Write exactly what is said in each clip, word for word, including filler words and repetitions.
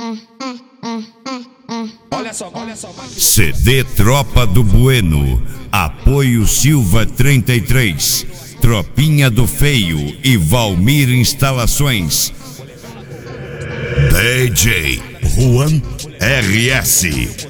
Olha só, olha só. C D Tropa do Bueno, apoio Silva trinta e três, Tropinha do Feio e Valmir Instalações. D J Juan R S.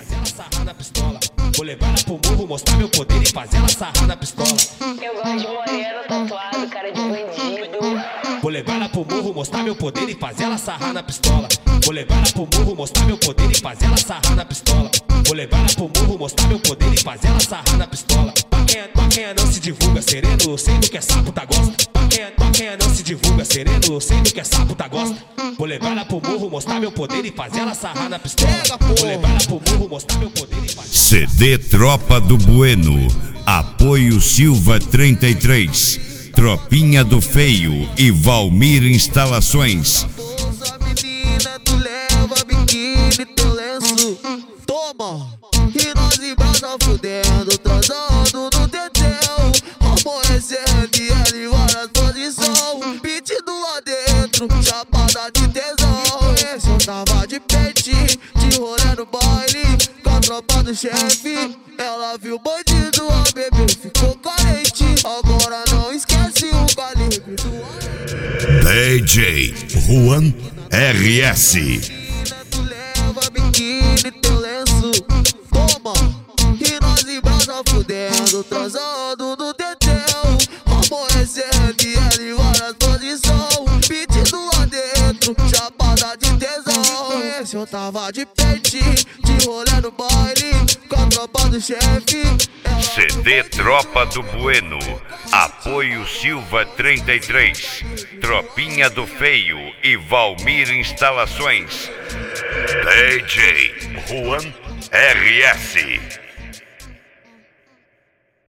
Vou levar ela pro morro, mostrar meu poder e fazer ela sarrar na pistola. Eu gosto de moreno, tatuado, cara de bandido. Vou levar ela pro morro, mostrar meu poder e fazer ela sarrar na pistola. Vou levar ela pro morro, mostrar meu poder e fazer ela sarrar na pistola. Vou levar ela pro morro, mostrar meu poder e fazer ela sarrar na pistola. Pra quem, pra quem não se divulga sereno, sei do que é sapo tá gosta. Pra quem, pra quem não se divulga sereno, sei do que é sapo tá gosta. Vou levar ela pro morro, mostrar meu poder e fazer ela sarrar na pistola. Vou levar ela pro morro, mostrar meu poder e fazer... C D Tropa do Bueno, apoio Silva trinta e três, Tropinha do Feio e Valmir Instalações. Força menina, tu leva biquíni, teu lenço. Toma! E nós embrasa fudendo, transando no tetel. Amanhecendo e ela em várias posições. Pedindo lá dentro, chapada de tesão. Esse eu tava de peitinho, de rolê no baile. Com a tropa do chefe, ela viu o bandido, a bebê ficou carente. Agora não esquece o calibre do... D J Juan R S. Tu leva biquíni, teu lenço. Toma! E nós embrasa fudendo, transando no tetel. Amanhecendo e ela em várias posições. Pedindo lá dentro, chapada de tesão. Esse eu tava de peitinho, de rolê no baile. Com a tropa do chefe. C D Tropa do Bueno, apoio Silva trinta e três, Tropinha do Feio e Valmir Instalações. D J Juan R S.